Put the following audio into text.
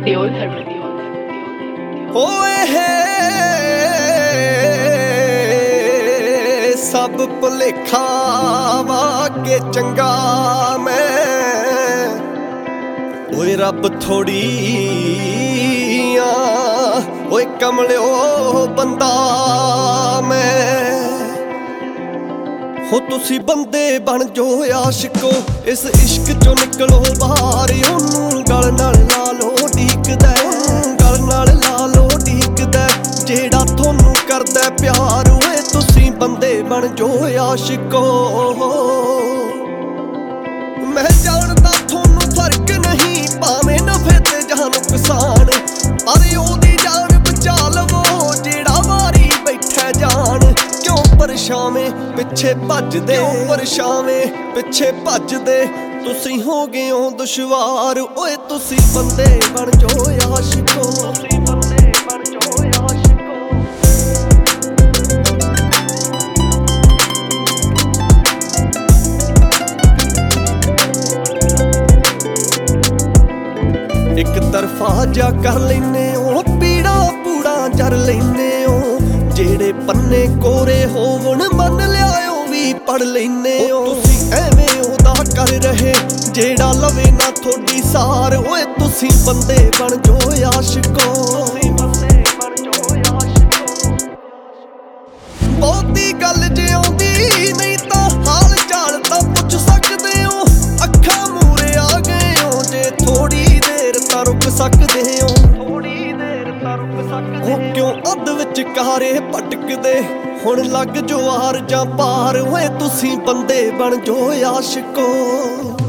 ओए सब भुलेखा वाके चंगा मैं ओए रब थोड़ी ओए कमलियो बंदा मैं हो तुसी बंदे बन जो आशिको इस इश्क चो निकलो बाहर ओनू गल नाल ला लो ढीकदा गल नाल ला लो ढीकदा जेड़ा थोनू करदा प्यार ओए तुसी बंदे बन जो आशिको मैं जानदा थोनू फर्क नहीं भावें नफे ते जां नुकसान पर ओदी जान बचा लवो जेड़ा मारी बैठा जान क्यों परछावें पिछे भजदे परछावें पिछे भजदे तुसी हो गए हो दुश्वार ओए तुसी बंदे बन जो आशिको तुसी बंदे बन जो आशिको एक तरफा जा कर लेने ओ पीड़ा पूड़ा जर लेने ओ जेड़े पन्ने कोरे होवन मन लियाओ भी पढ़ लेने ओ तुसी एवें ओदा कर रहे जेड़ा लवे ना थोड़ी सार ओए तुसी बंदे बन जो आशिको तुसी बंदे बन जो आशिको बहुती गल जे आउंदी नहीं तां हाल चाल तां पुछ सकदे हो अखां मूरे आ गए हो जे थोड़ी देर तां रुक सकदे हो थोड़ी देर तां रुक सकदे हो क्यों अध विच कारे भटकदे हुण लग जो आर जां पार ओए तुसी बंदे बन जो आशिको।